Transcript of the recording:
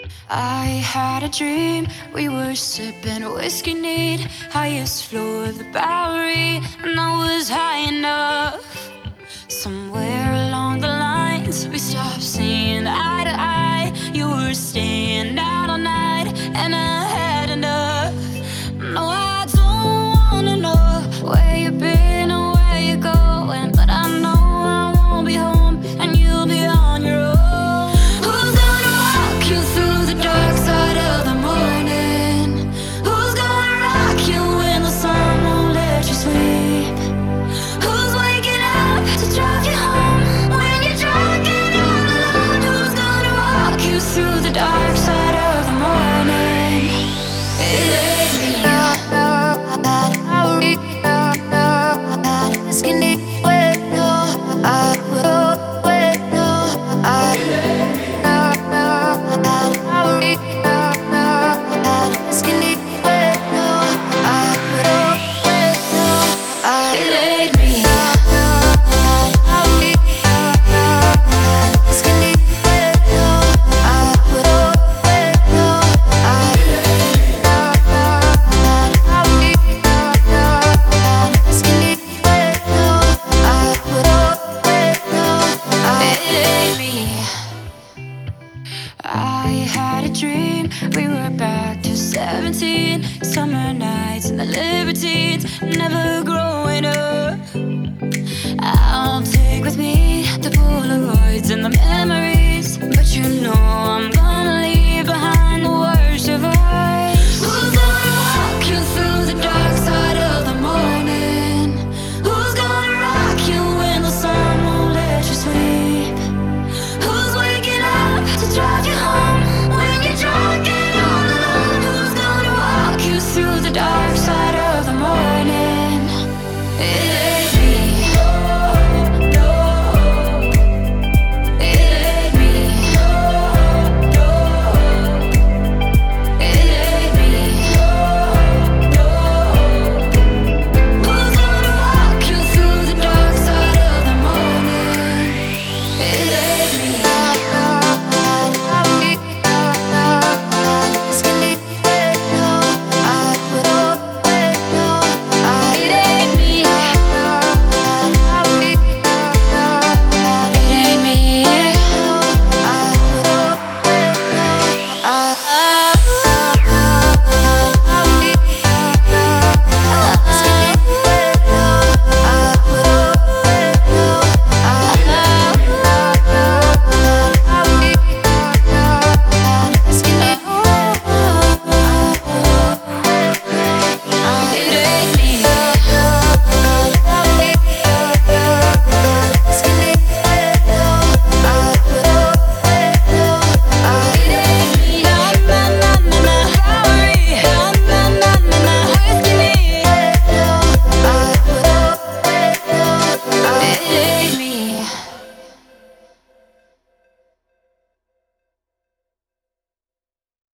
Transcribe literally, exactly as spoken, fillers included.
I had a dream, we were sipping whiskey neat, highest floor of the Bowery, and I was high enough. Somewhere along the lines, we stopped seeing eye to eye. You were staying out all night, and I had enough. No, I don't wanna know where you've been or where you're going, but I know I won't be home, and you'll be on your own. Who's gonna walk you through the dark side of the morning? Who's gonna rock you when the sun won't let you sleep? Who's waking up to drive you home when you're drunk and all alone? Who's gonna walk you through the dark side of the morning? It ain't me. I had a dream, we were back to seventeen. Summer nights and the libertines never grow